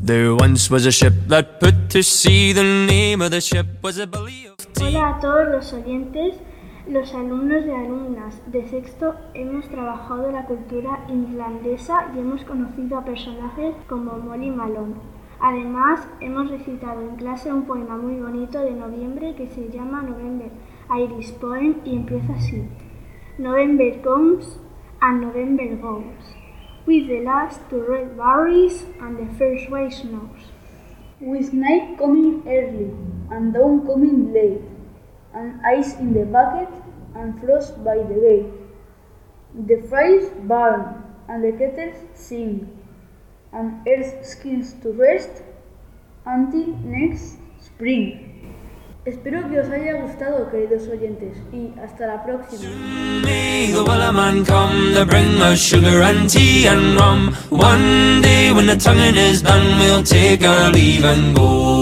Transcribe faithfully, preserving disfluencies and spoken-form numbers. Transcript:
There once was a ship that put to sea. The name of the ship was a Billy of Tea. Hola a todos los oyentes, los alumnos y alumnas de sexto hemos trabajado la cultura irlandesa y hemos conocido a personajes como Molly Malone. Además, hemos recitado en clase un poema muy bonito de noviembre que se llama November Irish Poem y empieza así. November comes and November goes, with the last two red berries and the first white snows. With night coming early and dawn coming late, and ice in the bucket and frost by the gate. The fires burn and the kettles sing, and earth skins to rest until next spring. Espero que os haya gustado, queridos oyentes, y hasta la próxima. Soon may the Wellerman come to bring us sugar and tea and rum. One day when the tonguing is done, we'll take our leave and go.